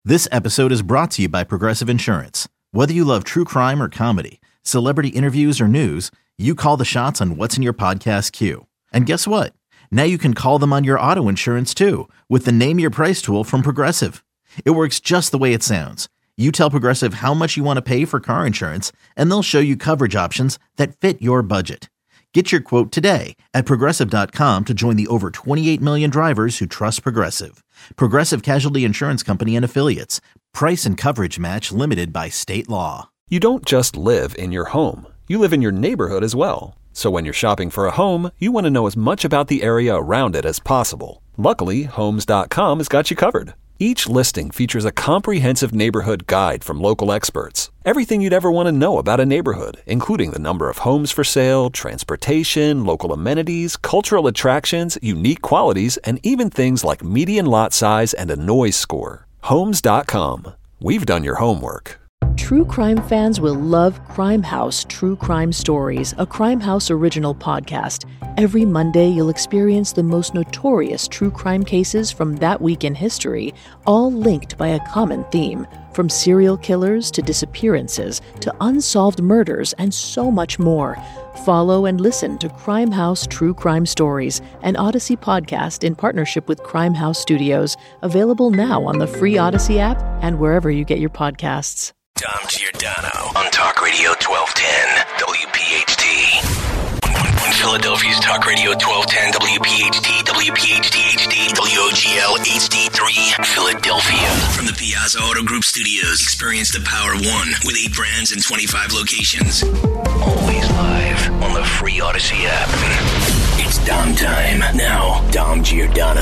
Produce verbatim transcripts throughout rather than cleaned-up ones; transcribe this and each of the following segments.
This episode is brought to you by Progressive Insurance. Whether you love true crime or comedy, celebrity interviews or news, you call the shots on what's in your podcast queue. And guess what? Now you can call them on your auto insurance too with the Name Your Price tool from Progressive. It works just the way it sounds. You tell Progressive how much you want to pay for car insurance, and they'll show you coverage options that fit your budget. Get your quote today at Progressive dot com to join the over twenty-eight million drivers who trust Progressive. Progressive Casualty Insurance Company and Affiliates. Price and coverage match limited by state law. You don't just live in your home. You live in your neighborhood as well. So when you're shopping for a home, you want to know as much about the area around it as possible. Luckily, Homes dot com has got you covered. Each listing features a comprehensive neighborhood guide from local experts. Everything you'd ever want to know about a neighborhood, including the number of homes for sale, transportation, local amenities, cultural attractions, unique qualities, and even things like median lot size and a noise score. Homes dot com. We've done your homework. True crime fans will love Crime House True Crime Stories, a Crime House original podcast. Every Monday, you'll experience the most notorious true crime cases from that week in history, all linked by a common theme. From serial killers to disappearances to unsolved murders and so much more. Follow and listen to Crime House True Crime Stories, an Odyssey podcast in partnership with Crime House Studios, available now on the free Odyssey app and wherever you get your podcasts. Dom Giordano on Talk Radio twelve ten W P H T. On Philadelphia's Talk Radio twelve ten W P H T, W P H T H D, W O G L H D three, Philadelphia. From the Piazza Auto Group Studios, experience the power of one with eight brands and twenty-five locations. Always live on the free Odyssey app. It's Dom time. Now, Dom Giordano.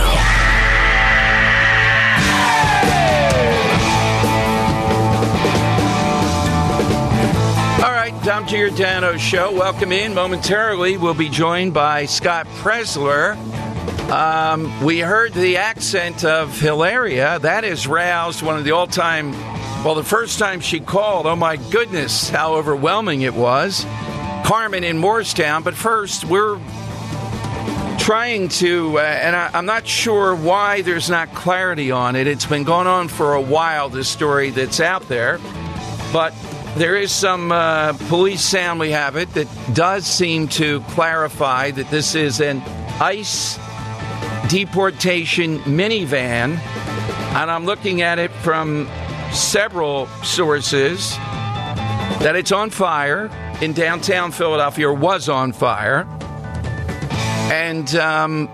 Dom Giordano Show. Welcome in. Momentarily, we'll be joined by Scott Presler. Um, we heard the accent of Hilaria. That has roused one of the all-time, well, the first time she called, oh my goodness, how overwhelming it was. Carmen in Morristown. But first, we're trying to, uh, and I, I'm not sure why there's not clarity on it. It's been going on for a while, this story that's out there. But there is some uh, police sound, we have it, that does seem to clarify that this is an ICE deportation minivan. And I'm looking at it from several sources that it's on fire in downtown Philadelphia, or was on fire. And um,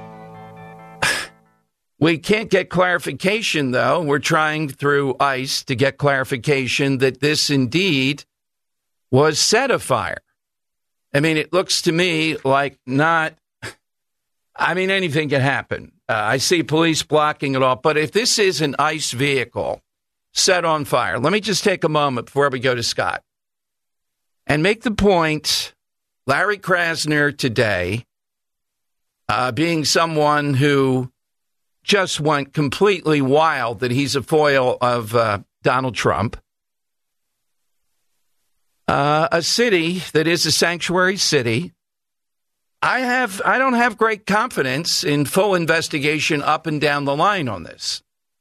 we can't get clarification, though. We're trying through ICE to get clarification that this indeed was set afire. I mean, it looks to me like not, I mean, anything can happen. Uh, I see police blocking it off. But if this is an ICE vehicle set on fire, let me just take a moment before we go to Scott and make the point, Larry Krasner today, uh, being someone who just went completely wild that he's a foil of uh, Donald Trump. Uh, a city that is a sanctuary city. I have I don't have great confidence in full investigation up and down the line on this.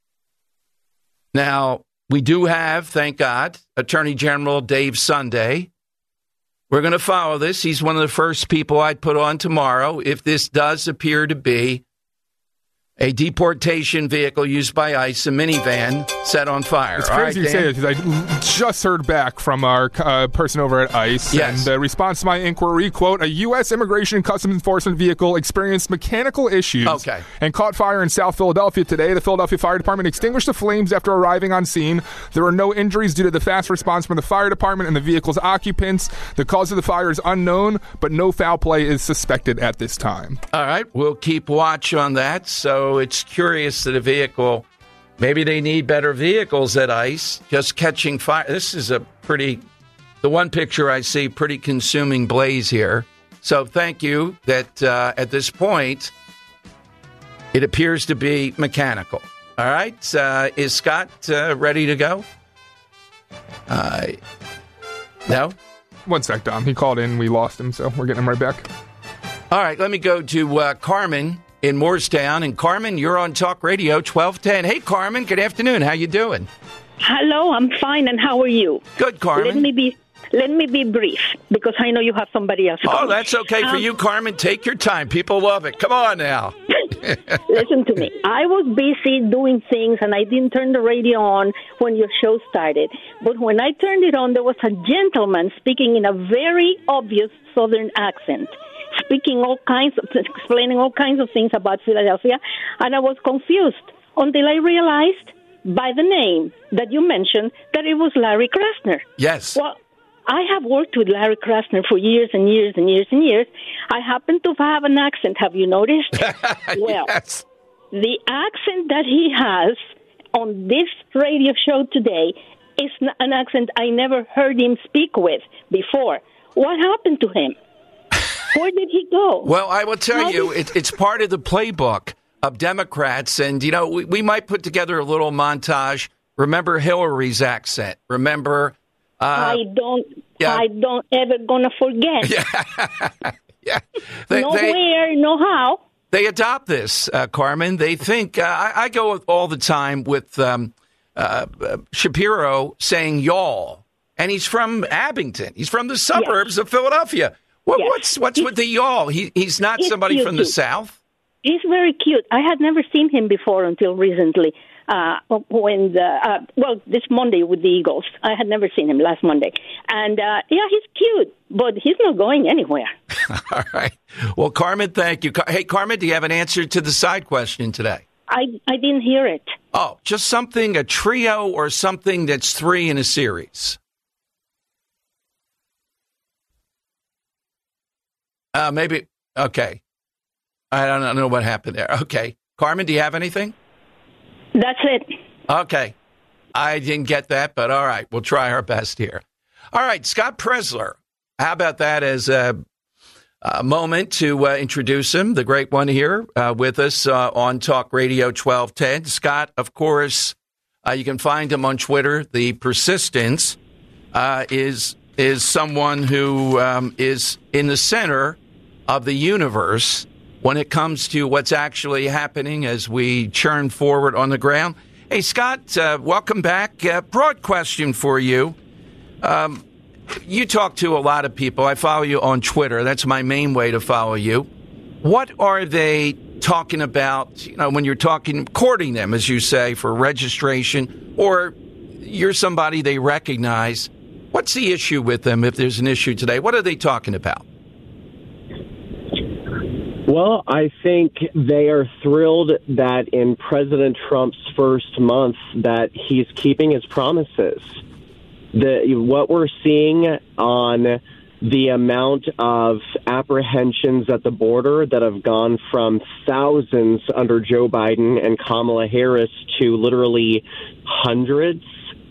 Now, we do have, thank God, Attorney General Dave Sunday. We're going to follow this. He's one of the first people I'd put on tomorrow if this does appear to be a deportation vehicle used by ICE, a minivan, set on fire. It's crazy right, you say that because I just heard back from our uh, person over at ICE. Yes. And the response to my inquiry, quote, a U S Immigration and Customs Enforcement vehicle experienced mechanical issues okay. and caught fire in South Philadelphia today. The Philadelphia Fire Department extinguished the flames after arriving on scene. There were no injuries due to the fast response from the fire department and the vehicle's occupants. The cause of the fire is unknown, but no foul play is suspected at this time. All right. We'll keep watch on that. So it's curious that a vehicle, maybe they need better vehicles at ICE, just catching fire. This is a pretty, the one picture I see, pretty consuming blaze here. So thank you that uh, at this point, it appears to be mechanical. All right. Uh, is Scott uh, ready to go? Uh, no? One sec, Dom. He called in. We lost him, so we're getting him right back. All right. Let me go to uh, Carmen in Moorestown. And Carmen, you're on Talk Radio twelve ten. Hey, Carmen, good afternoon. How you doing? Hello, I'm fine, and how are you? Good, Carmen. Let me be let me be brief, because I know you have somebody else. Oh, that's okay um, for you, Carmen. Take your time. People love it. Come on now. Listen to me. I was busy doing things, and I didn't turn the radio on when your show started. But when I turned it on, there was a gentleman speaking in a very obvious Southern accent, speaking all kinds of, explaining all kinds of things about Philadelphia, and I was confused until I realized by the name that you mentioned that it was Larry Krasner. Yes. Well, I have worked with Larry Krasner for years and years and years and years. I happen to have an accent. Have you noticed? Well, yes. The accent that he has on this radio show today is an accent I never heard him speak with before. What happened to him? Where did he go? Well, I will tell How you, did- it, it's part of the playbook of Democrats. And, you know, we, we might put together a little montage. Remember Hillary's accent. Remember... Uh, I don't. yeah. I don't ever gonna forget. Yeah, yeah. They, no they, where, no how. They adopt this, uh, Carmen. They think uh, I, I go all the time with um, uh, uh, Shapiro saying y'all, and he's from Abington. He's from the suburbs yes. of Philadelphia. What, yes. What's what's he's, with the y'all? He he's not he's somebody cute, from the too. South. He's very cute. I had never seen him before until recently. Uh, when the, uh, well, this Monday with the Eagles. I had never seen him last Monday. And, uh, yeah, he's cute, but he's not going anywhere. All right. Well, Carmen, thank you. Hey, Carmen, do you have an answer to the side question today? I, I didn't hear it. Oh, just something, a trio or something that's three in a series. Uh, maybe, okay. I don't, I don't know what happened there. Okay. Carmen, do you have anything? That's it. Okay. I didn't get that, but all right. We'll try our best here. All right. Scott Presler. How about that as a, a moment to uh, introduce him, the great one here uh, with us uh, on Talk Radio twelve ten. Scott, of course, uh, you can find him on Twitter. The Persistence uh, is, is someone who um, is in the center of the universe when it comes to what's actually happening as we churn forward on the ground. Hey, Scott, uh, welcome back. Uh, broad question for you. Um, you talk to a lot of people. I follow you on Twitter. That's my main way to follow you. What are they talking about, you know, when you're talking, courting them, as you say, for registration, or you're somebody they recognize? What's the issue with them if there's an issue today? What are they talking about? Well, I think they are thrilled that in President Trump's first month that he's keeping his promises. The, what we're seeing on the amount of apprehensions at the border that have gone from thousands under Joe Biden and Kamala Harris to literally hundreds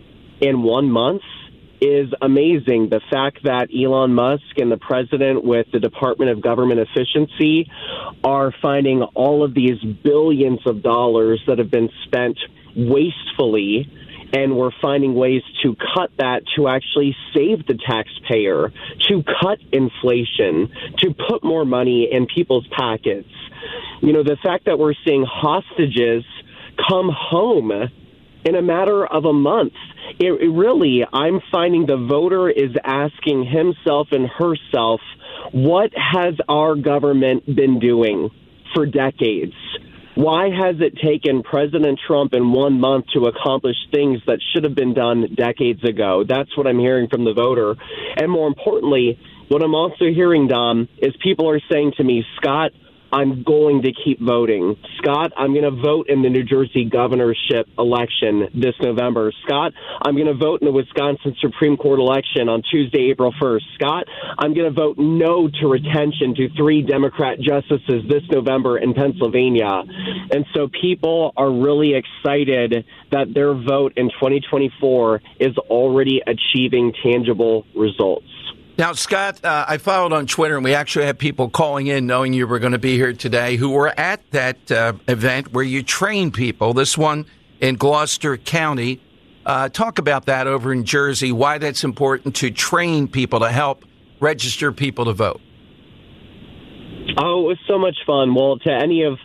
in one month is amazing. The fact that Elon Musk and the president with the Department of Government Efficiency are finding all of these billions of dollars that have been spent wastefully, and we're finding ways to cut that to actually save the taxpayer, to cut inflation, to put more money in people's pockets. You know, the fact that we're seeing hostages come home in a matter of a month. It, it really, I'm finding the voter is asking himself and herself, what has our government been doing for decades? Why has it taken President Trump in one month to accomplish things that should have been done decades ago? That's what I'm hearing from the voter. And more importantly, what I'm also hearing, Dom, is people are saying to me, Scott, I'm going to keep voting. Scott, I'm going to vote in the New Jersey governorship election this November. Scott, I'm going to vote in the Wisconsin Supreme Court election on Tuesday, April first. Scott, I'm going to vote no to retention to three Democrat justices this November in Pennsylvania. And so people are really excited that their vote in twenty twenty-four is already achieving tangible results. Now, Scott, uh, I followed on Twitter, and we actually had people calling in knowing you were going to be here today who were at that uh, event where you train people, this one in Gloucester County. Uh, talk about that over in Jersey, why that's important to train people to help register people to vote. Oh, it was so much fun. Well, to any of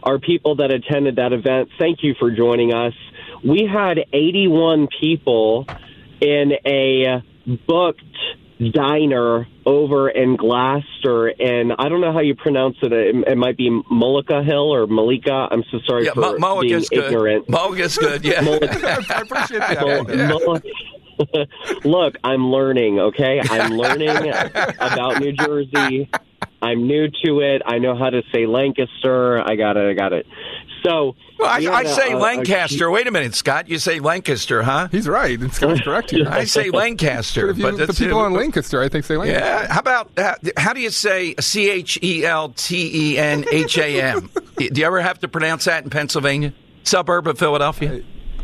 our people that attended that event, thank you for joining us. We had eighty-one people in a booked diner over in Gloucester, and I don't know how you pronounce it. It, it might be Mullica Hill or Malika. I'm so sorry yeah, for M- being good. ignorant. Mullica's good, yeah. I appreciate that. Look, I'm learning, okay? I'm learning about New Jersey. I'm new to it. I know how to say Lancaster. I got it. I got it. So, well, I, I say a, Lancaster. A, Wait a minute, Scott. You say Lancaster, huh? He's right. Scott's correct here. I say Lancaster. But, you, but the that's, people uh, in Lancaster, I think, say Lancaster. Yeah. How about, uh, how do you say C H E L T E N H A M? Do you ever have to pronounce that in Pennsylvania? Suburb of Philadelphia?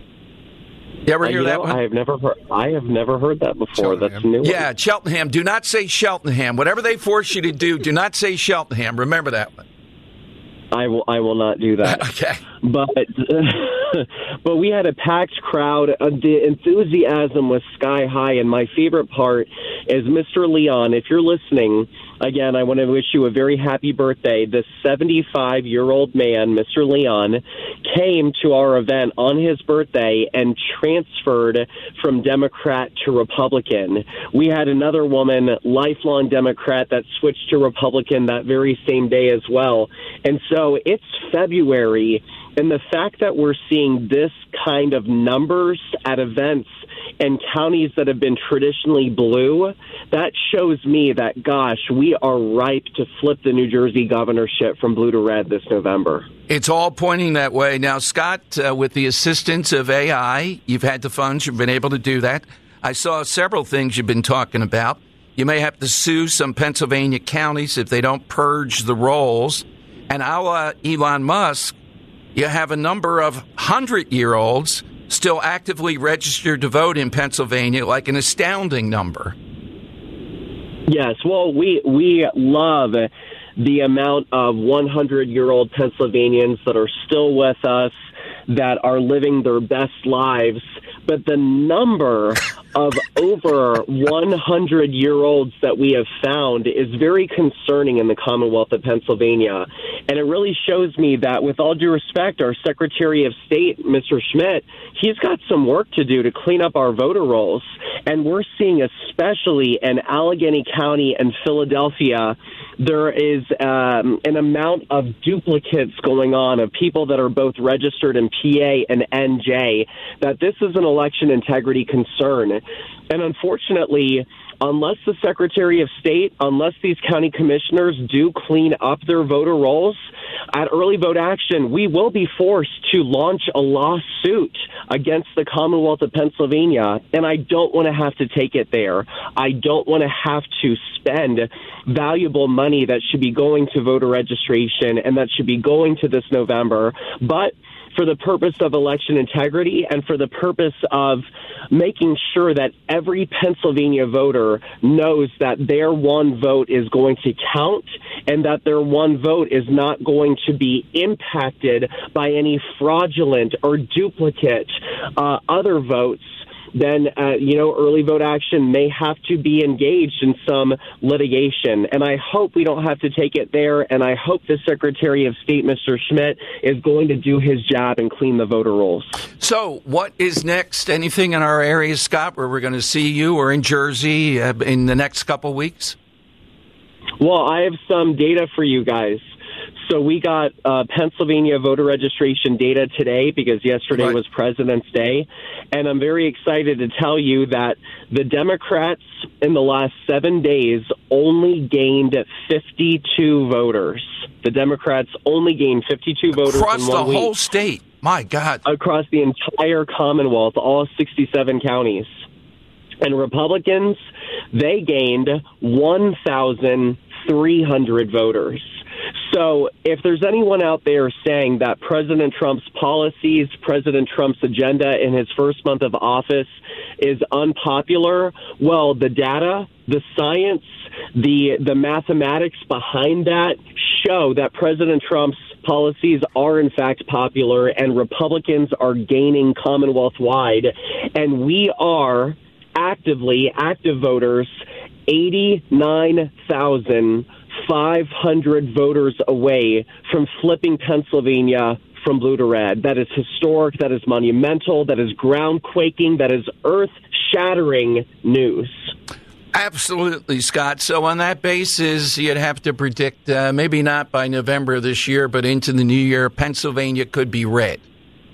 You ever uh, hear you that know, one? I have never heard. I have never heard that before. Cheltenham. That's new. Yeah, Cheltenham. Do not say Cheltenham. Whatever they force you to do, do not say Cheltenham. Remember that one. I will. I will not do that. Okay. But but we had a packed crowd. Uh, the enthusiasm was sky high, and my favorite part is Mister Leon. If you're listening, again, I want to wish you a very happy birthday. This seventy-five-year-old man, Mister Leon, came to our event on his birthday and transferred from Democrat to Republican. We had another woman, lifelong Democrat, that switched to Republican that very same day as well. And so it's February, and the fact that we're seeing this kind of numbers at events in counties that have been traditionally blue, that shows me that, gosh, we are ripe to flip the New Jersey governorship from blue to red this November. It's all pointing that way. Now, Scott, uh, with the assistance of A I, you've had the funds, you've been able to do that. I saw several things you've been talking about. You may have to sue some Pennsylvania counties if they don't purge the rolls. And a la Elon Musk, you have a number of hundred-year-olds still actively registered to vote in Pennsylvania, like an astounding number. Yes, well, we we love the amount of hundred-year-old Pennsylvanians that are still with us, that are living their best lives. But the number of over hundred-year-olds that we have found is very concerning in the Commonwealth of Pennsylvania. And it really shows me that, with all due respect, our Secretary of State, Mister Schmidt, he's got some work to do to clean up our voter rolls. And we're seeing, especially in Allegheny County and Philadelphia, there is um, an amount of duplicates going on of people that are both registered in P A and N J, that this is an election integrity concern. And unfortunately, unless the Secretary of State, unless these county commissioners do clean up their voter rolls, at Early Vote Action, we will be forced to launch a lawsuit against the Commonwealth of Pennsylvania, and I don't want to have to take it there. I don't want to have to spend valuable money that should be going to voter registration and that should be going to this November, but for the purpose of election integrity and for the purpose of making sure that every Pennsylvania voter knows that their one vote is going to count and that their one vote is not going to be impacted by any fraudulent or duplicate uh, other votes, then, uh, you know, Early Vote Action may have to be engaged in some litigation. And I hope we don't have to take it there. And I hope the Secretary of State, Mister Schmidt, is going to do his job and clean the voter rolls. So what is next? Anything in our area, Scott, where we're going to see you, or in Jersey uh, in the next couple weeks? Well, I have some data for you guys. So we got uh, Pennsylvania voter registration data today because yesterday right. was President's Day. And I'm very excited to tell you that the Democrats in the last seven days only gained fifty-two voters. The Democrats only gained fifty-two voters across in one the week. whole state. My God. Across the entire Commonwealth, all sixty-seven counties. And Republicans, they gained one thousand three hundred voters. So if there's anyone out there saying that President Trump's policies, President Trump's agenda in his first month of office is unpopular, well, the data, the science, the the mathematics behind that show that President Trump's policies are in fact popular and Republicans are gaining Commonwealth-wide. And we are actively, active voters, eighty-nine thousand five hundred voters away from flipping Pennsylvania from blue to red. That is historic. That is monumental. That is ground-quaking. That is earth-shattering news. Absolutely, Scott. So on that basis, you'd have to predict, uh, maybe not by November of this year, but into the new year, Pennsylvania could be red.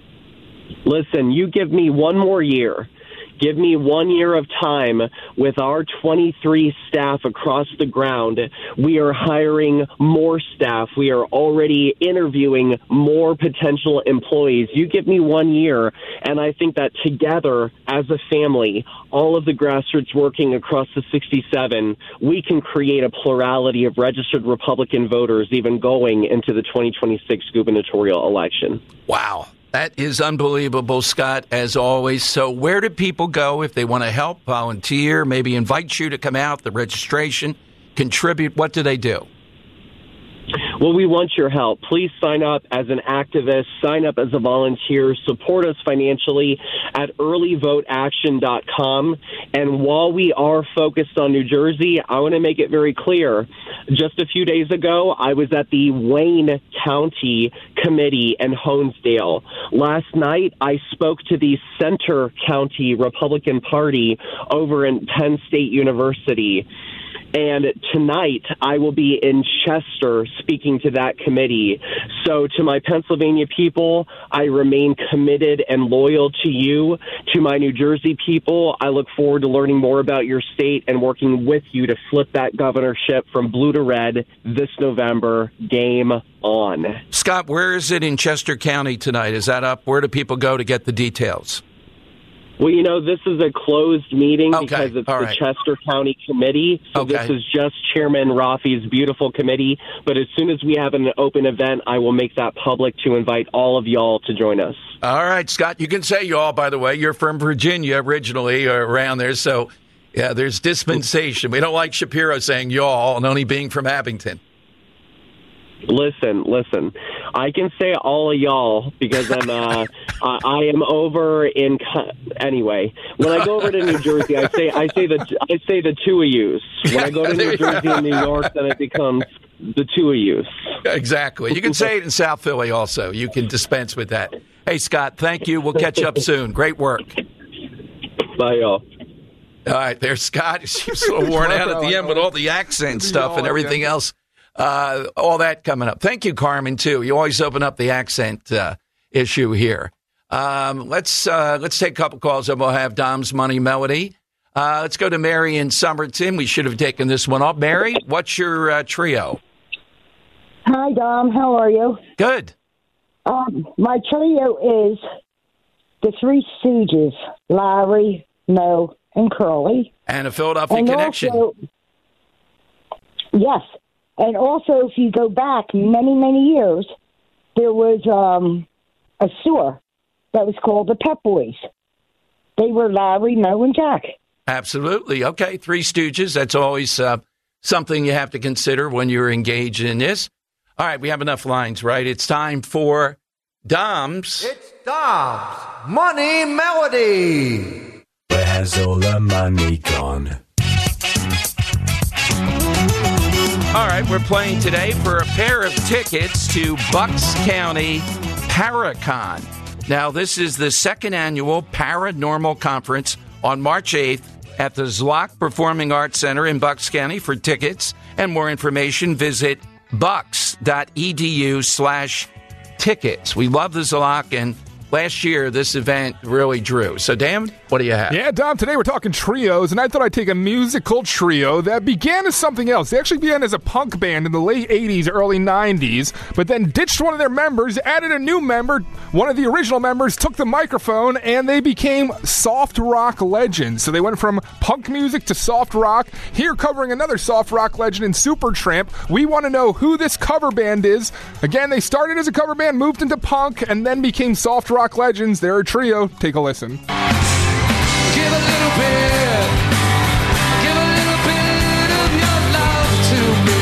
Listen, you give me one more year. Give me one year of time with our twenty-three staff across the ground. We are hiring more staff. We are already interviewing more potential employees. You give me one year, and I think that together as a family, all of the grassroots working across the sixty-seven, we can create a plurality of registered Republican voters even going into the twenty twenty-six gubernatorial election. Wow. That is unbelievable, Scott, as always. So where do people go if they want to help, volunteer, maybe invite you to come out, the registration, contribute? What do they do? Well, we want your help. Please sign up as an activist, sign up as a volunteer, support us financially at early vote action dot com. And while we are focused on New Jersey, I want to make it very clear. Just a few days ago, I was at the Wayne County Committee in Honesdale. Last night, I spoke to the Center County Republican Party over in Penn State University. And tonight, I will be in Chester speaking to that committee. So to my Pennsylvania people, I remain committed and loyal to you. To my New Jersey people, I look forward to learning more about your state and working with you to flip that governorship from blue to red this November. Game on. Scott, where is it in Chester County tonight? Is that up? Where do people go to get the details? Well, you know, this is a closed meeting okay. because it's All the right. Chester County Committee. So okay. This is just Chairman Rafi's beautiful committee. But as soon as we have an open event, I will make that public to invite all of y'all to join us. All right, Scott, you can say y'all, by the way. You're from Virginia originally, or around there. So, yeah, there's dispensation. We don't like Shapiro saying y'all and only being from Abington. Listen, listen. I can say all of y'all because I'm. Uh, I, I am over in. Anyway, when I go over to New Jersey, I say I say the I say the two of yous. When I go to New Jersey and New York, then it becomes the two of yous. Exactly. You can say it in South Philly also. You can dispense with that. Hey, Scott, thank you. We'll catch up soon. Great work. Bye, y'all. All right, there's Scott. He was so worn out at the end with all the accent stuff and everything else. Uh, all that coming up. Thank you, Carmen, too. You always open up the accent uh, issue here. Um, let's uh, let's take a couple calls, and we'll have Dom's Money Melody. Uh, let's go to Mary in Somerton. We should have taken this one off. Mary, what's your uh, trio? Hi, Dom. How are you? Good. Um, my trio is the Three Stooges, Larry, Moe, and Curly. And a Philadelphia and connection. Also, yes. And also, if you go back many, many years, there was um, a store that was called the Pep Boys. They were Larry, Moe, and Jack. Absolutely. Okay, Three Stooges. That's always uh, something you have to consider when you're engaged in this. All right, we have enough lines, right? It's time for Dom's. It's Dom's Money Melody. Where's all the money gone? All right, we're playing today for a pair of tickets to Bucks County Paracon. Now, this is the second annual Paranormal Conference on March eighth at the Zlock Performing Arts Center in Bucks County. For tickets and more information, visit bucks.edu slash tickets. We love the Zlock, and last year this event really drew. So, Dan, what do you have? Yeah, Dom, today we're talking trios, and I thought I'd take a musical trio that began as something else. They actually began as a punk band in the late eighties, early nineties, but then ditched one of their members, added a new member. One of the original members took the microphone, and they became soft rock legends. So they went from punk music to soft rock. Here covering another soft rock legend in Supertramp. We want to know who this cover band is. Again, they started as a cover band, moved into punk, and then became soft rock rock legends. They're a trio. Take a listen. Give a little bit, give a little bit of your love to me.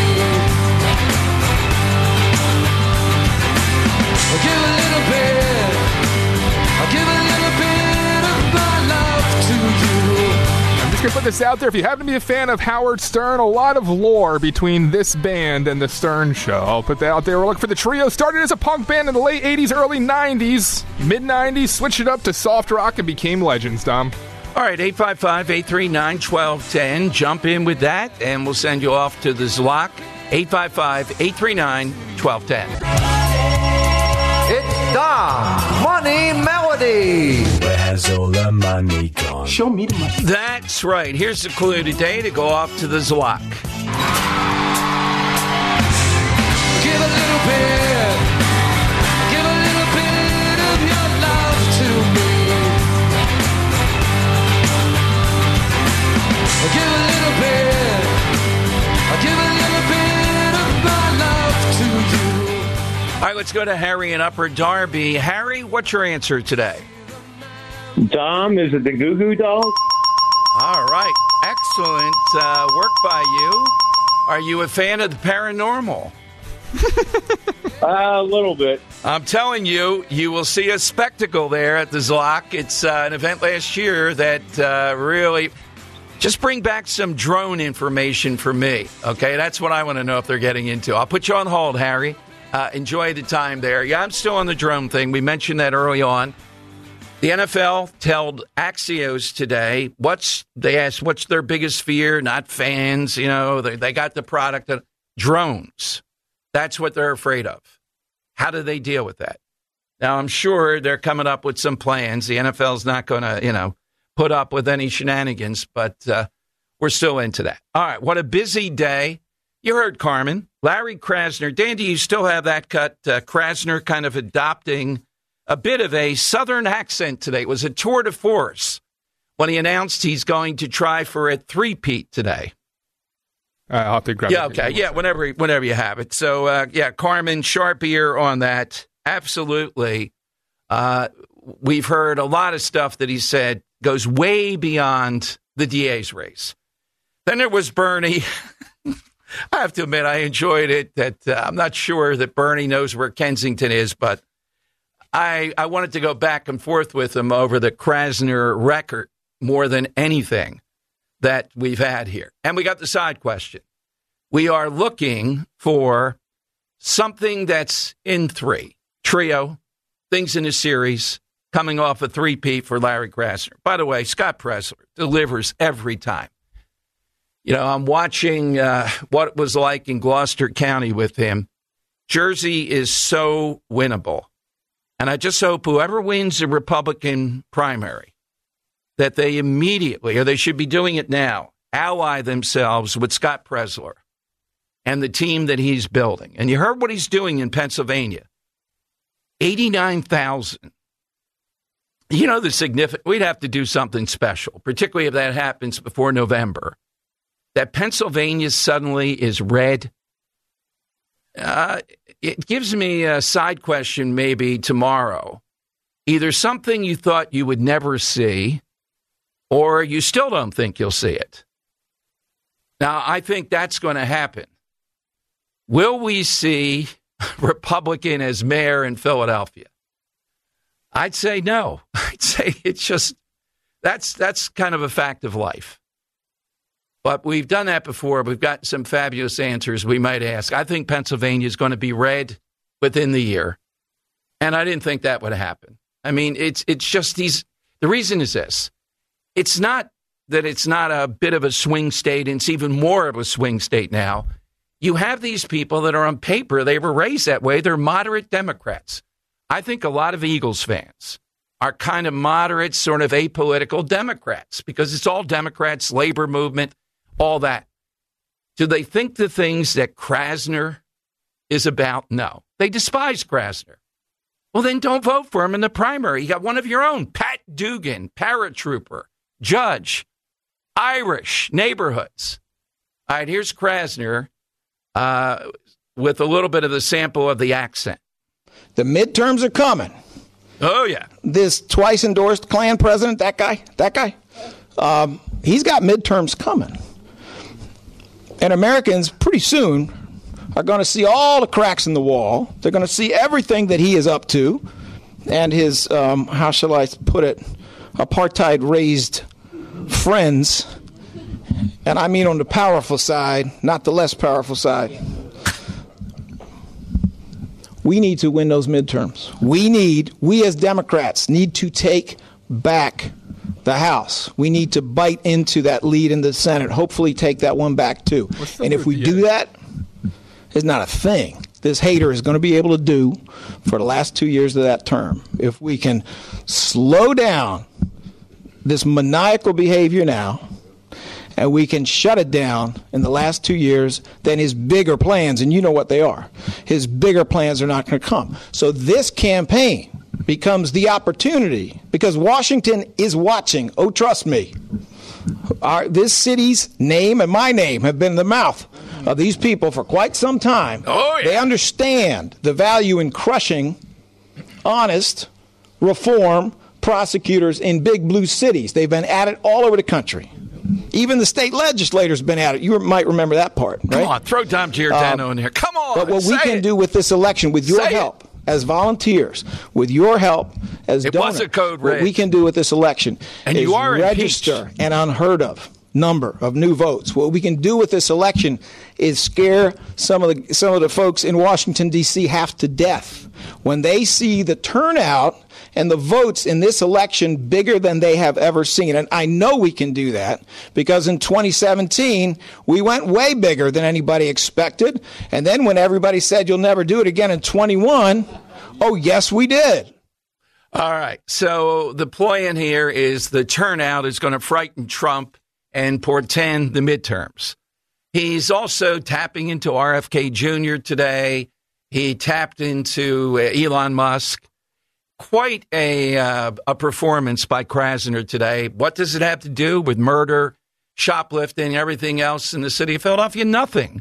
Give a little bit, give a little bit of my love to you. I'm just going to put this out there. If you happen to be a fan of Howard Stern, a lot of lore between this band and the Stern Show. I'll put that out there. We're looking for the trio. Started as a punk band in the late eighties, early nineties, mid nineties, switched it up to soft rock and became legends, Dom. All right, eight five five, eight three nine, one two one zero. Jump in with that, and we'll send you off to the Zlock. eight five five, eight three nine, one two one zero. It's Dom Money Melody. Where has all the money gone? Show me the money. That's right. Here's the clue today to go off to the Zlock. Give a little bit. Give a little bit of your love to me. Give a little bit. Give a little bit of my love to you. All right, let's go to Harry in Upper Darby. Harry, what's your answer today? Dom, is it the Goo Goo Dolls? All right. Excellent uh, work by you. Are you a fan of the paranormal? uh, a little bit. I'm telling you, you will see a spectacle there at the Zlock. It's uh, an event last year that uh, really... Just bring back some drone information for me, okay? That's what I want to know if they're getting into. I'll put you on hold, Harry. Uh, enjoy the time there. Yeah, I'm still on the drone thing. We mentioned that early on. The N F L told Axios today, what's they asked, what's their biggest fear? Not fans, you know, they, they got the product. Of drones. That's what they're afraid of. How do they deal with that? Now, I'm sure they're coming up with some plans. The N F L's not going to, you know, put up with any shenanigans, but uh, we're still into that. All right, what a busy day. You heard Carmen. Larry Krasner. Dan, do you still have that cut? Uh, Krasner kind of adopting a bit of a Southern accent today. It was a tour de force when he announced he's going to try for a three-peat today. Uh, I'll have to grab Yeah, it. okay. Yeah, whenever, whenever you have it. So, uh, yeah, Carmen, sharp ear on that. Absolutely. Uh, we've heard a lot of stuff that he said goes way beyond the D A's race. Then there was Bernie. I have to admit, I enjoyed it. That uh, I'm not sure that Bernie knows where Kensington is, but I I wanted to go back and forth with him over the Krasner record more than anything that we've had here. And we got the side question. We are looking for something that's in three. Trio, things in a series, coming off a three-peat for Larry Krasner. By the way, Scott Presler delivers every time. You know, I'm watching uh, what it was like in Gloucester County with him. Jersey is so winnable. And I just hope whoever wins the Republican primary, that they immediately, or they should be doing it now, ally themselves with Scott Presler and the team that he's building. And you heard what he's doing in Pennsylvania. eighty-nine thousand. You know, the significant, we'd have to do something special, particularly if that happens before November, that Pennsylvania suddenly is red. Uh, it gives me a side question maybe tomorrow. Either something you thought you would never see, or you still don't think you'll see it. Now, I think that's going to happen. Will we see Republican as mayor in Philadelphia? I'd say no. I'd say it's just, that's that's kind of a fact of life. But we've done that before. We've got some fabulous answers we might ask. I think Pennsylvania is going to be red within the year. And I didn't think that would happen. I mean, it's it's just these, the reason is this. It's not that it's not a bit of a swing state, and it's even more of a swing state now. You have these people that are on paper, they were raised that way. They're moderate Democrats. I think a lot of Eagles fans are kind of moderate, sort of apolitical Democrats because it's all Democrats, labor movement, all that. Do they think the things that Krasner is about? No. They despise Krasner. Well, then don't vote for him in the primary. You got one of your own, Pat Dugan, paratrooper, judge, Irish, neighborhoods. All right, here's Krasner uh, with a little bit of the sample of the accent. The midterms are coming. Oh, yeah. This twice endorsed Klan president, that guy, that guy, um, he's got midterms coming. And Americans pretty soon are going to see all the cracks in the wall. They're going to see everything that he is up to and his, um, how shall I put it, apartheid-raised friends and I mean on the powerful side, not the less powerful side, we need to win those midterms. We need, we as Democrats need to take back the House. We need to bite into that lead in the Senate, hopefully take that one back too. And if we do that, it's not a thing this hater is going to be able to do for the last two years of that term. If we can slow down this maniacal behavior now, and we can shut it down in the last two years, then his bigger plans, and you know what they are, his bigger plans are not going to come. So this campaign becomes the opportunity, because Washington is watching. Oh, trust me. Our, this city's name and my name have been in the mouth of these people for quite some time. Oh, yeah. They understand the value in crushing honest reform prosecutors in big blue cities. They've been at it all over the country. Even the state legislators have been at it. You might remember that part, right? Come on, throw Dom Giordano um, in here. Come on, But what we can it. do with this election, with your say help it. as volunteers, with your help as it donors, was a code what red. we can do with this election and is you are register impeached. an unheard of number of new votes. What we can do with this election is scare some of the some of the folks in Washington, D C half to death when they see the turnout and the votes in this election bigger than they have ever seen. And I know we can do that because in twenty seventeen, we went way bigger than anybody expected. And then when everybody said you'll never do it again in twenty-one, oh, yes, we did. All right. So the plan here is the turnout is going to frighten Trump and portend the midterms. He's also tapping into R F K Junior today. He tapped into Elon Musk. Quite a uh, a performance by Krasner today. What does it have to do with murder, shoplifting, everything else in the city of Philadelphia? Nothing.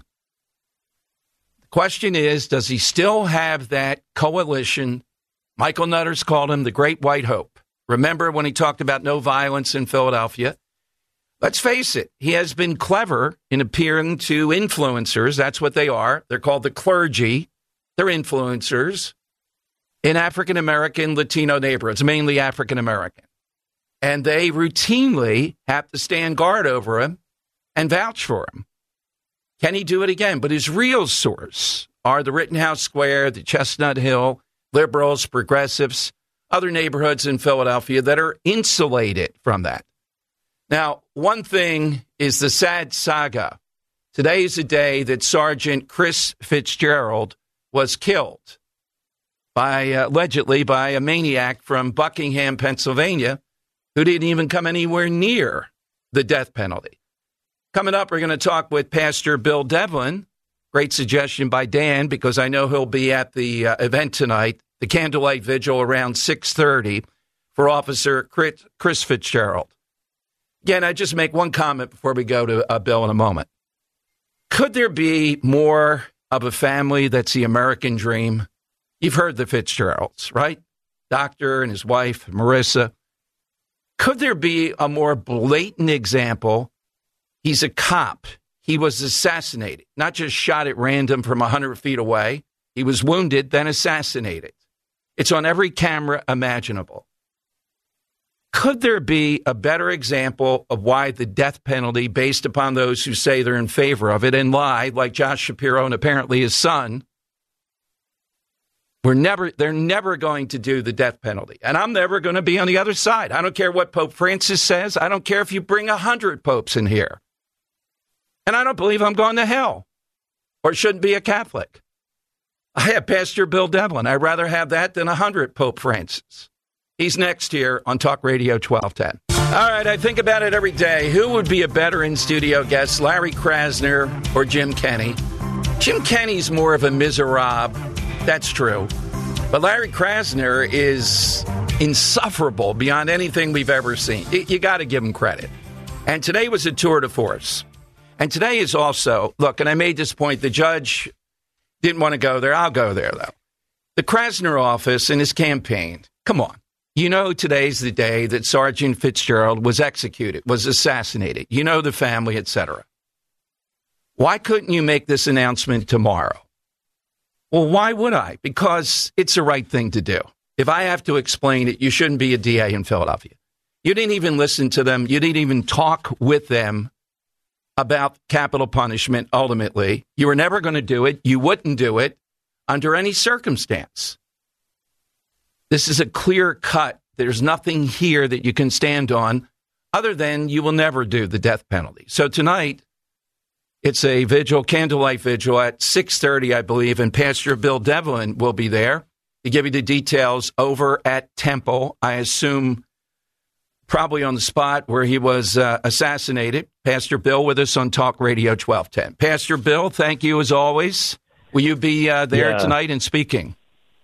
The question is, does he still have that coalition? Michael Nutters called him the Great White Hope. Remember when he talked about no violence in Philadelphia? Let's face it, he has been clever in appearing to influencers. That's what they are. They're called the clergy. They're influencers in African-American, Latino neighborhoods, mainly African-American. And they routinely have to stand guard over him and vouch for him. Can he do it again? But his real source are the Rittenhouse Square, the Chestnut Hill, liberals, progressives, other neighborhoods in Philadelphia that are insulated from that. Now, one thing is the sad saga. Today is the day that Sergeant Chris Fitzgerald was killed. By uh, allegedly by a maniac from Buckingham, Pennsylvania, who didn't even come anywhere near the death penalty. Coming up, we're going to talk with Pastor Bill Devlin. Great suggestion by Dan, because I know he'll be at the uh, event tonight, the candlelight vigil around six thirty for Officer Chris Fitzgerald. Again, I just make one comment before we go to uh, Bill in a moment. Could there be more of a family that's the American dream? You've heard the Fitzgeralds, right? Doctor and his wife, Marissa. Could there be a more blatant example? He's a cop. He was assassinated, not just shot at random from one hundred feet away. He was wounded, then assassinated. It's on every camera imaginable. Could there be a better example of why the death penalty, based upon those who say they're in favor of it and lie, like Josh Shapiro and apparently his son, We're never, they're never going to do the death penalty. And I'm never going to be on the other side. I don't care what Pope Francis says. I don't care if you bring a hundred popes in here. And I don't believe I'm going to hell or shouldn't be a Catholic. I have Pastor Bill Devlin. I'd rather have that than a hundred Pope Francis. He's next here on Talk Radio twelve ten. All right, I think about it every day. Who would be a better in-studio guest, Larry Krasner or Jim Kenney? Jim Kenney's more of a miserable. That's true. But Larry Krasner is insufferable beyond anything we've ever seen. You, you got to give him credit. And today was a tour de force. And today is also, look, and I made this point, the judge didn't want to go there. I'll go there, though. The Krasner office and his campaign, come on. You know today's the day that Sergeant Fitzgerald was executed, was assassinated. You know the family, et cetera. Why couldn't you make this announcement tomorrow? Well, why would I? Because it's the right thing to do. If I have to explain it, you shouldn't be a D A in Philadelphia. You didn't even listen to them. You didn't even talk with them about capital punishment ultimately. You were never going to do it. You wouldn't do it under any circumstance. This is a clear cut. There's nothing here that you can stand on other than you will never do the death penalty. So tonight, it's a vigil, candlelight vigil at six thirty, I believe, and Pastor Bill Devlin will be there to give you the details over at Temple. I assume probably on the spot where he was uh, assassinated. Pastor Bill with us on Talk Radio twelve ten. Pastor Bill, thank you as always. Will you be uh, there yeah. tonight and speaking?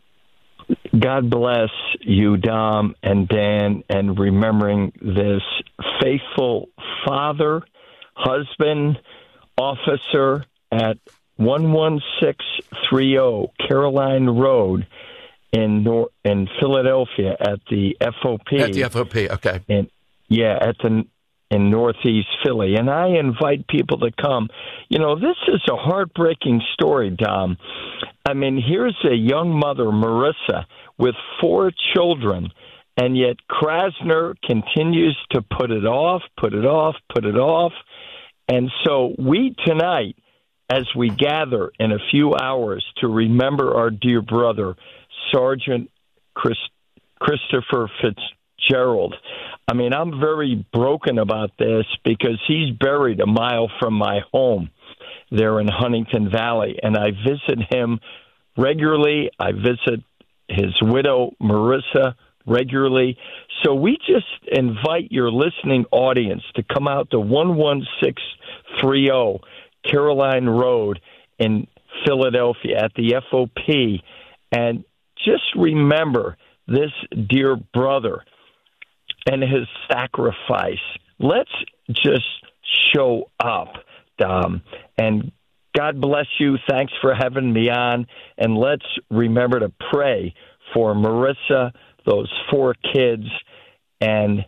God bless you, Dom and Dan, and remembering this faithful father, husband, officer at one one six three zero Caroline Road in Nor- in Philadelphia at the F O P. At the F O P, okay. And yeah, at the in Northeast Philly. And I invite people to come. You know, this is a heartbreaking story, Dom. I mean, here's a young mother, Marissa, with four children, and yet Krasner continues to put it off, put it off, put it off. And so we tonight, as we gather in a few hours to remember our dear brother, Sergeant Chris, Christopher Fitzgerald. I mean, I'm very broken about this because he's buried a mile from my home there in Huntington Valley, and I visit him regularly. I visit his widow, Marissa, regularly. So we just invite your listening audience to come out to one one six three zero Caroline Road in Philadelphia at the F O P, and just remember this dear brother and his sacrifice. Let's just show up, Dom. And God bless you. Thanks for having me on. And let's remember to pray for Marissa, those four kids, and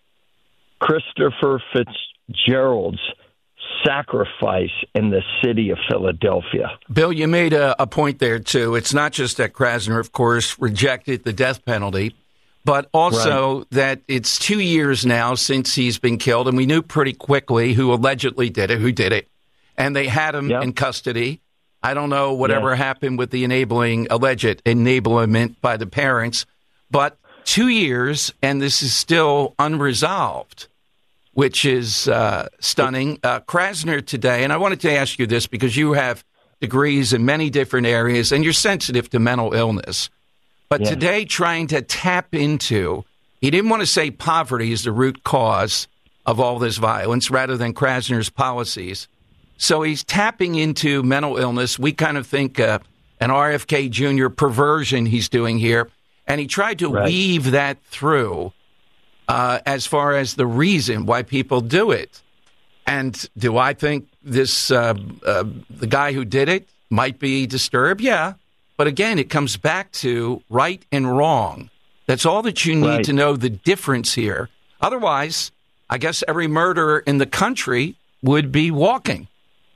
Christopher Fitzgerald's sacrifice in the city of Philadelphia. Bill, you made a, a point there, too. It's not just that Krasner, of course, rejected the death penalty, but also right. that it's two years now since he's been killed, and we knew pretty quickly who allegedly did it, who did it, and they had him yep. in custody. I don't know whatever yes. happened with the enabling, alleged enablement by the parents, but two years, and this is still unresolved, which is uh, stunning. Uh, Krasner today, and I wanted to ask you this because you have degrees in many different areas, and you're sensitive to mental illness. But yes. today, trying to tap into, he didn't want to say poverty is the root cause of all this violence rather than Krasner's policies. So he's tapping into mental illness. We kind of think uh, an R F K Junior perversion he's doing here. And he tried to right. weave that through uh, as far as the reason why people do it. And do I think this, uh, uh, the guy who did it might be disturbed? Yeah. But again, it comes back to right and wrong. That's all that you need right. to know the difference here. Otherwise, I guess every murderer in the country would be walking.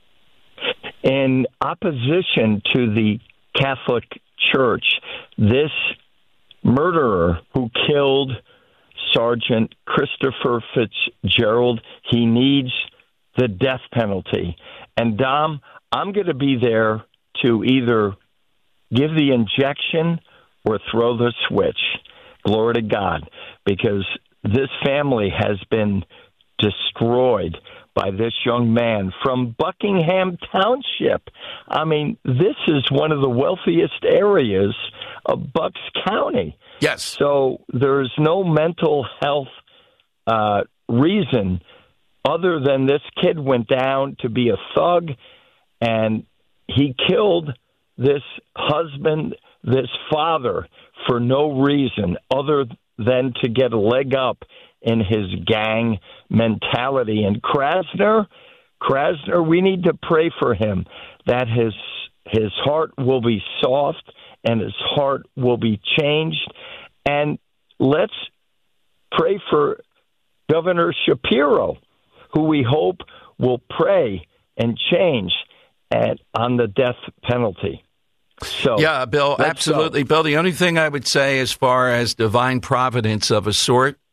In opposition to the Catholic Church, this murderer who killed Sergeant Christopher Fitzgerald, he needs the death penalty. And Dom, I'm going to be there to either give the injection or throw the switch. Glory to God, because this family has been destroyed by this young man from Buckingham Township. I mean, this is one of the wealthiest areas of Bucks County. Yes. So there's no mental health uh, reason other than this kid went down to be a thug, and he killed this husband, this father, for no reason other than to get a leg up in his gang mentality. And Krasner, Krasner, we need to pray for him that his his heart will be soft and his heart will be changed. And let's pray for Governor Shapiro, who we hope will pray and change at, on the death penalty. So, yeah, Bill, absolutely. Go. Bill, the only thing I would say as far as divine providence of a sort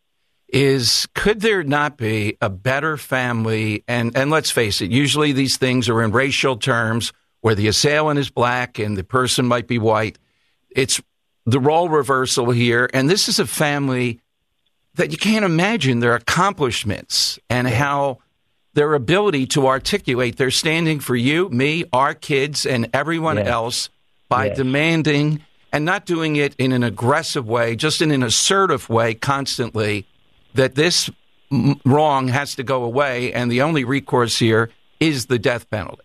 is could there not be a better family? And, and let's face it, usually these things are in racial terms where the assailant is black and the person might be white. It's the role reversal here. And this is a family that you can't imagine their accomplishments and how their ability to articulate. They're standing for you, me, our kids, and everyone Yes. else by Yes. demanding and not doing it in an aggressive way, just in an assertive way constantly, that this m- wrong has to go away, and the only recourse here is the death penalty.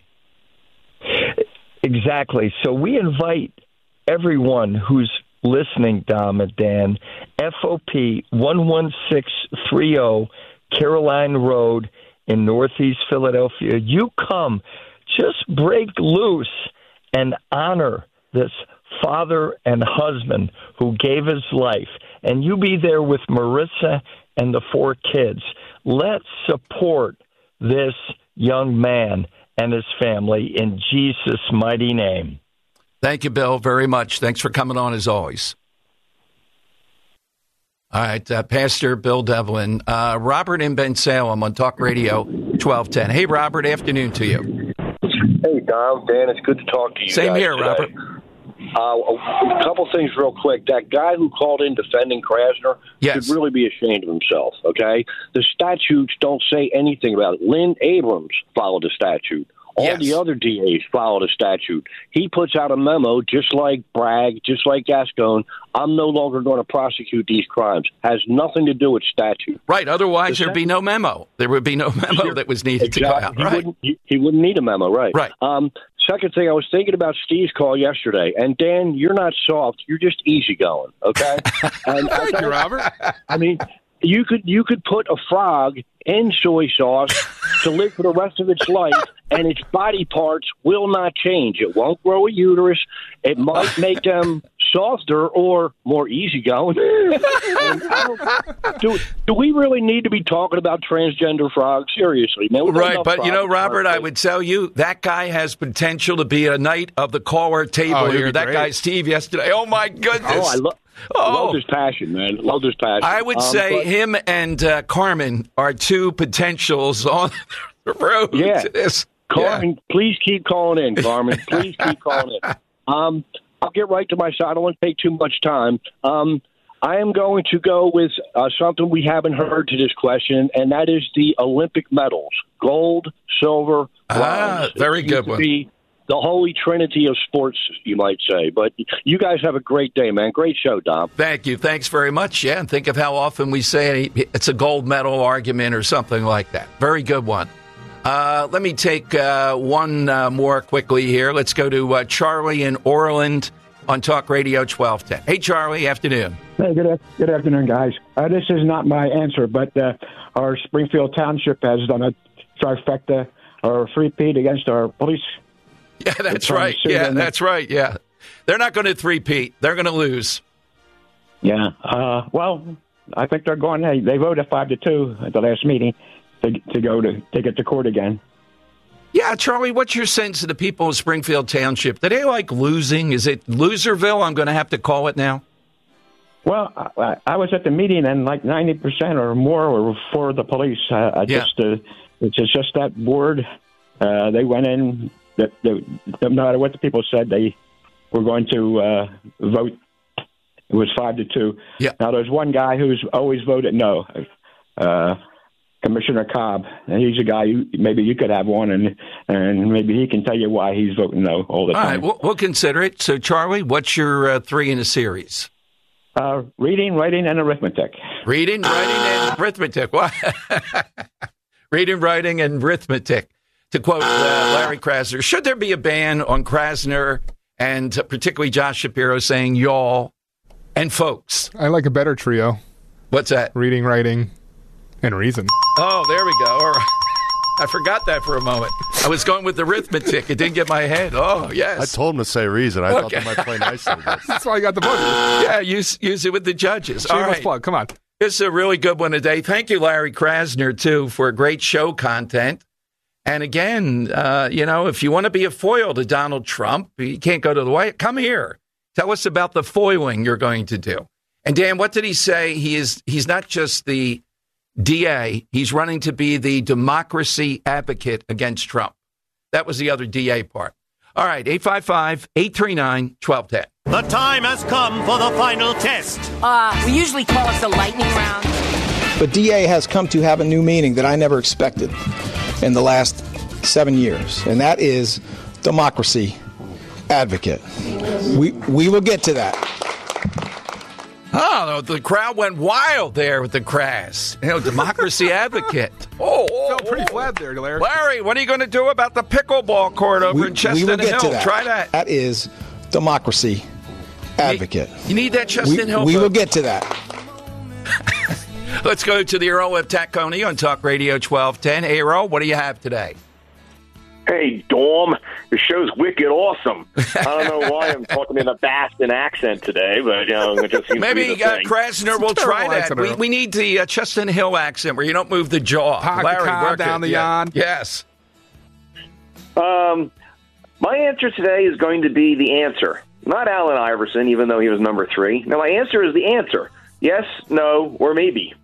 Exactly. So we invite everyone who's listening, Dom and Dan, F O P one one six three zero Caroline Road in Northeast Philadelphia. You come, just break loose and honor this father and husband who gave his life. And you be there with Marissa and the four kids. Let's support this young man and his family in Jesus' mighty name. Thank you, Bill, very much. Thanks for coming on as always. All right, uh, Pastor Bill Devlin. Uh, Robert in Bensalem on Talk Radio twelve ten. Hey, Robert, afternoon to you. Hey, Dom, Dan, it's good to talk to you. Same guys here, today. Robert. Uh, a couple things real quick. That guy who called in defending Krasner yes. should really be ashamed of himself, okay? The statutes don't say anything about it. Lynn Abrams followed the statute. All Yes. the other D As followed a statute. He puts out a memo just like Bragg, just like Gascon. I'm no longer going to prosecute these crimes. Has nothing to do with statute. Right, otherwise The there'd be no memo. There would be no memo Sure. that was needed Exactly. to go out. He, Right. wouldn't, he, he wouldn't need a memo, right? Right. Um, second thing, I was thinking about Steve's call yesterday, and Dan, you're not soft. You're just easygoing, okay? And Thank you, Robert. I mean, you could you could put a frog in soy sauce to live for the rest of its life, and its body parts will not change. It won't grow a uterus. It might make them softer or more easygoing. And I don't- do, do we really need to be talking about transgender frogs? Seriously, man. We've got Right, enough but you know, problems. Robert, I would tell you that guy has potential to be a knight of the caller table Oh, he'd here. be That great. guy, Steve, yesterday. Oh, my goodness. Oh, I love. Oh. Love his passion, man. Love his passion. I would Um, say but- him and uh, Carmen are two potentials on the road Yeah. to this. Carmen, please keep calling in, Carmen. Please keep calling in. Um, I'll get right to my side. I don't want to take too much time. Um, I am going to go with uh, something we haven't heard to this question, and that is the Olympic medals: gold, silver, bronze. Ah, very It good seems to one. be the holy trinity of sports, you might say. But you guys have a great day, man. Great show, Dom. Thank you. Thanks very much. Yeah, and think of how often we say it's a gold medal argument or something like that. Very good one. Uh, let me take uh, one uh, more quickly here. Let's go to uh, Charlie in Orland on Talk Radio twelve ten. Hey, Charlie, afternoon. Hey, good, good afternoon, guys. Uh, this is not my answer, but uh, our Springfield Township has done a trifecta or three-peat against our police. Yeah, that's trying to right. sue Yeah, them. that's right. Yeah. They're not going to three-peat. They're going to lose. Yeah. Uh, well, I think they're going. They, they voted five to two at the last meeting to to go to take it to court again. Yeah, Charlie, what's your sense of the people of Springfield Township? Do they like losing? Is it Loserville? I'm going to have to call it now. Well, I, I was at the meeting, and like ninety percent or more were for the police. Uh, I Yeah. just uh, it's just that board. Uh, they went in. That no matter what the people said, they were going to uh, vote. It was five to two. Yeah. Now there's one guy who's always voted no. Uh, Commissioner Cobb. And he's a guy you maybe you could have one, and and maybe he can tell you why he's voting no all the All time. right, we'll, we'll consider it. So, Charlie, what's your uh, three in a series? Uh, reading, writing, and arithmetic. Reading, writing, and arithmetic. What? Reading, writing, and arithmetic. To quote uh, Larry Krasner, should there be a ban on Krasner and uh, particularly Josh Shapiro saying y'all and folks? I like a better trio. What's that? Reading, writing, and reason. Oh, there we go. All right. I forgot that for a moment. I was going with arithmetic. It didn't get my head. Oh, yes. I told him to say reason. I Okay. thought that might play nicely. But That's why you got the buzzer. Yeah, use use it with the judges. All Shameless right. plug. Come on. This is a really good one today. Thank you, Larry Krasner, too, for great show content. And again, uh, you know, if you want to be a foil to Donald Trump, you can't go to the White. Come here. Tell us about the foiling you're going to do. And Dan, what did he say? He is he's not just the D A. He's running to be the democracy advocate against Trump. That was the other D A part. All right, eight five five, eight three nine, one two one zero. The time has come for the final test. Uh, we usually call it the lightning round. But D A has come to have a new meaning that I never expected in the last seven years, and that is democracy advocate. We we will get to that. Oh, the crowd went wild there with the crass. You know, democracy advocate. Oh, oh, felt pretty flat there, Larry. Larry, what are you going to do about the pickleball court over We, in Chestnut we will get Hill? to that. Try that. That is democracy advocate. You need that Chestnut we, Hill. We vote. will get to that. Let's go to the Earl of Taccone on Talk Radio twelve ten. Hey, Earl, what do you have today? Hey, Dorm, the show's wicked awesome. I don't know why I'm talking in a Boston accent today, but you know, it just seems Maybe to be the uh, thing. Krasner will try that. We, we need the uh, Chestnut Hill accent where you don't move the jaw. Park Larry, the car work down it. the Yeah. yard. Yes. Um, my answer today is going to be the answer, not Allen Iverson, even though he was number three. No, my answer is the answer. Yes, no, or maybe.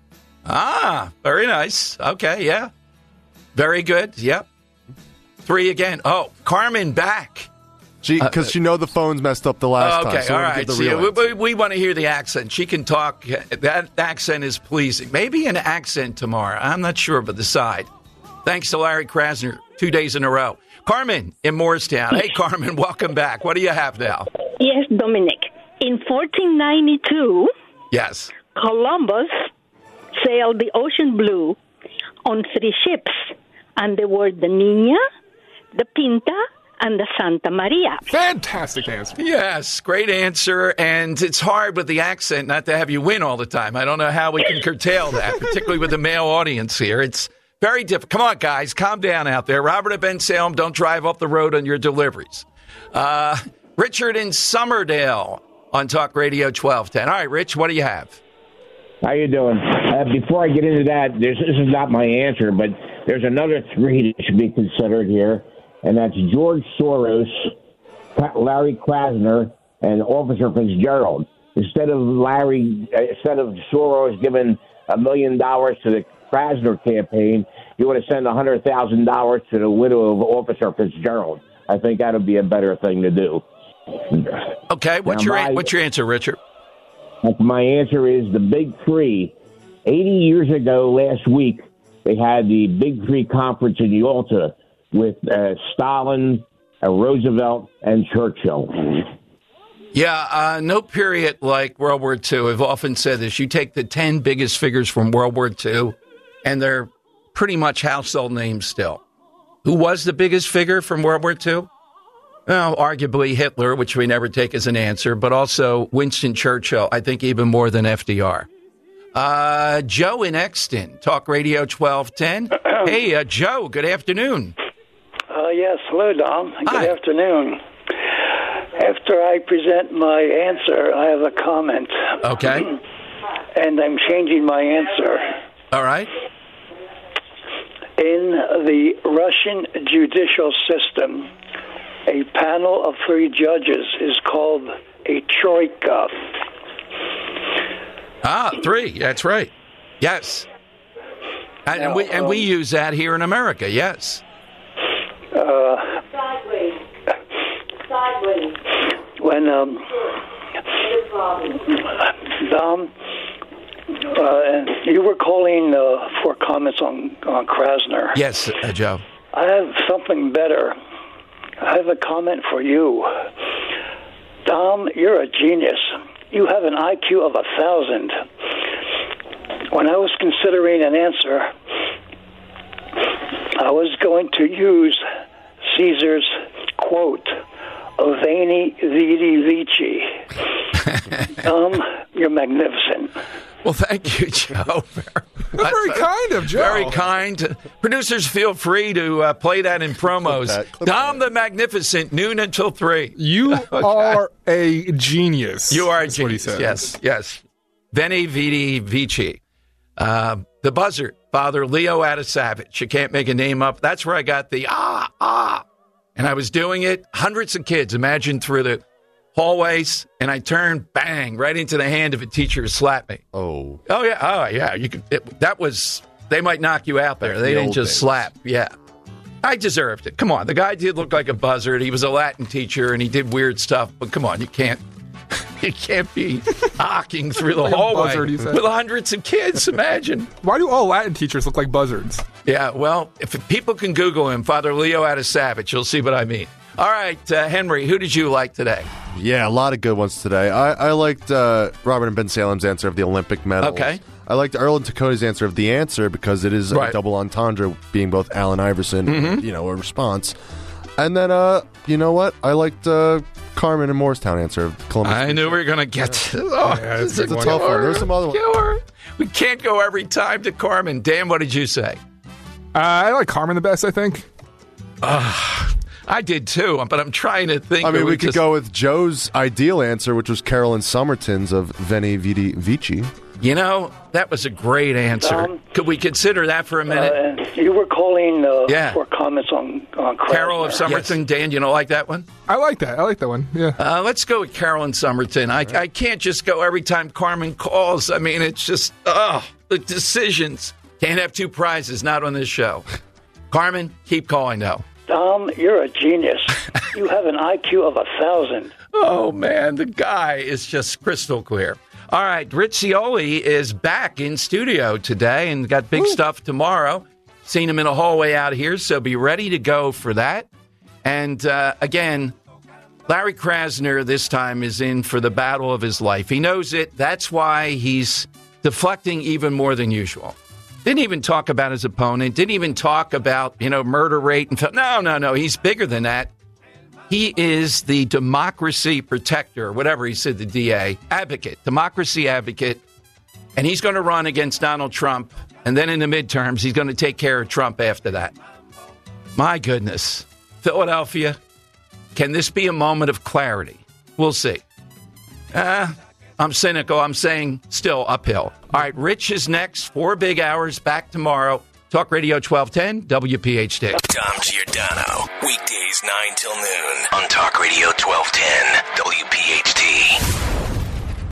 Ah, very nice. Okay, yeah. Very good. Yep. Three again. Oh, Carmen back. She because she know the phone's messed up the last okay, time. So all we're gonna right. give the See, real we, answer. we, we want to hear the accent. She can talk. That accent is pleasing. Maybe an accent tomorrow. I'm not sure, but decide. Thanks to Larry Krasner, two days in a row. Carmen in Morristown. Hey, Carmen, welcome back. What do you have now? Yes, Dominic. In fourteen ninety-two, Yes. Columbus sailed the ocean blue on three ships, and they were the Niña, the Pinta, and the Santa Maria. Fantastic answer. Yes, great answer. And it's hard with the accent not to have you win all the time. I don't know how we can curtail that, particularly with the male audience here. It's very difficult. Come on, guys, calm down out there. Robert at Ben Salem, don't drive off the road on your deliveries. Uh, Richard in Summerdale on Talk Radio twelve ten. All right, Rich, what do you have? How you doing? Uh, before I get into that, this, this is not my answer, but there's another three that should be considered here, and that's George Soros, Larry Krasner, and Officer Fitzgerald. Instead of Larry, uh, instead of Soros giving a million dollars to the Krasner campaign, you would have sent a hundred thousand dollars to the widow of Officer Fitzgerald. I think that would be a better thing to do. Okay, what's Now, your my- what's your answer, Richard? My answer is the Big Three. eighty years ago, last week, they had the Big Three conference in Yalta with uh, Stalin, uh, Roosevelt, and Churchill. Yeah, uh, no period like World War Two. I've often said this. You take the ten biggest figures from World War Two, and they're pretty much household names still. Who was the biggest figure from World War Two? Well, arguably Hitler, which we never take as an answer, but also Winston Churchill, I think even more than F D R. Uh, Joe in Exton, Talk Radio twelve ten. Hey, uh, Joe, good afternoon. Uh, yes, hello, Dom. Good Hi. afternoon. After I present my answer, I have a comment. Okay. And I'm changing my answer. All right. In the Russian judicial system, a panel of three judges is called a troika. Ah, three. That's right. Yes. And, and we and we use that here in America. Yes. Uh, when um, Dom, uh, and you were calling uh, for comments on on Krasner. Yes, uh, Joe. I have something better. I have a comment for you. Dom, you're a genius. You have an I Q of a thousand. When I was considering an answer, I was going to use Caesar's quote, Veni, Vidi, Vici. Dom, you're magnificent. Well, thank you, Joe. That's very kind of Joe. Very kind. Producers, feel free to uh, play that in promos. that, clip Dom the Magnificent, noon until three. You are a genius. You are a That's what he genius. said. Yes, yes. Veni, Vidi, Vici. Uh, the Buzzard, Father Leo Adisavich. You can't make a name up. That's where I got the ah, ah. And I was doing it. Hundreds of kids, imagine through the hallways, and I turned, bang, right into the hand of a teacher who slapped me. Oh. Oh, yeah. Oh, yeah. You could. It, that was, they might knock you out there. Like they the didn't old just days. slap. Yeah. I deserved it. Come on. The guy did look like a buzzard. He was a Latin teacher, and he did weird stuff. But come on, you can't. You can't be hawking through the Like a hallway buzzard, he said. with hundreds of kids. Imagine. Why do all Latin teachers look like buzzards? Yeah, well, if people can Google him, Father Leo out of Savage, you'll see what I mean. All right, uh, Henry, who did you like today? Yeah, a lot of good ones today. I, I liked uh, Robert and Ben Salem's answer of the Olympic medals. Okay. I liked Earl and Takota's answer of the answer because it is Right. a double entendre, being both Allen Iverson, Mhm. you know, a response. And then, uh, you know what? I liked uh, Carmen and Morristown answer of Columbus. I knew we were going to get to oh, Yeah, this it's, is it's a killer, tough one. There's some other ones. killer. We can't go every time to Carmen. Dan, what did you say? Uh, I like Carmen the best, I think. Uh, I did too, but I'm trying to think. I mean, who we would could just- go with Joe's ideal answer, which was Carolyn Somerton's of Veni Vidi Vici. You know, that was a great answer. Um, Could we consider that for a minute? Uh, you were calling uh, Yeah. for comments on on Krasner. Carol of Somerton. Dan, you don't like that one? I like that. I like that one. Yeah. Uh, let's go with Carolyn Somerton. I, I can't just go every time Carmen calls. I mean, it's just, oh, the decisions. Can't have two prizes, not on this show. Carmen, keep calling, though. Tom, you're a genius. You have an I Q of a thousand. Oh, man, the guy is just crystal clear. All right, Rich Cioli is back in studio today and got big Ooh. stuff tomorrow. Seen him in a hallway out here, so be ready to go for that. And uh, again, Larry Krasner this time is in for the battle of his life. He knows it. That's why he's deflecting even more than usual. Didn't even talk about his opponent. Didn't even talk about, you know, murder rate. And no, no, no. He's bigger than that. He is the democracy protector, whatever he said, the D A, advocate, democracy advocate. And he's going to run against Donald Trump. And then in the midterms, he's going to take care of Trump after that. My goodness. Philadelphia, can this be a moment of clarity? We'll see. Uh, I'm cynical. I'm saying still uphill. All right, Rich is next. Four big hours. Back tomorrow. Talk Radio twelve ten, W P H D. Tom Giordano. Weekdays nine till noon on Talk Radio twelve ten.